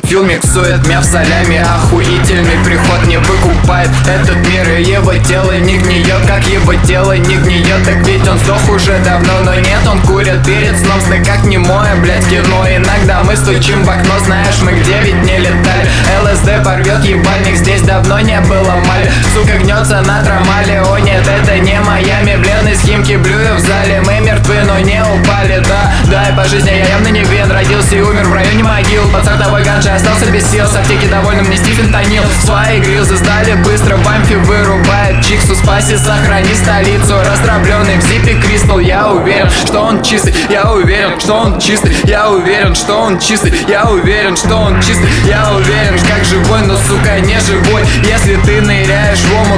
Фил миксует мяв солями, охуительный приход не выкупает этот мир, и его тело не гниет, как его тело не гниет. Так ведь он сдох уже давно, но нет, он курит перед сном. Сны как немое, блять, кино. Иногда мы стучим в окно, знаешь, мы где ведь не летали. ЛСД порвет ебальник, здесь давно не было мали. Сука гнется на трамале, о нет, это не Майами. Бледный схимки блюю в зале, мы мертвы, но не упали, да, и по жизни я явно не вен. Родился и умер в районе могил, под сортовой ганшей остался без сил. С аптеки довольным нести фентанил. Свои грилзы сдали быстро, в амфи вырубает Чиксу. Спаси, сохрани столицу, растравленный в зипе кристалл. Я уверен, что он чистый, я уверен, что он чистый, я уверен, что он чистый, я уверен, что он чистый, я уверен, как живой, но сука не живой. Если ты ныряешь в омут,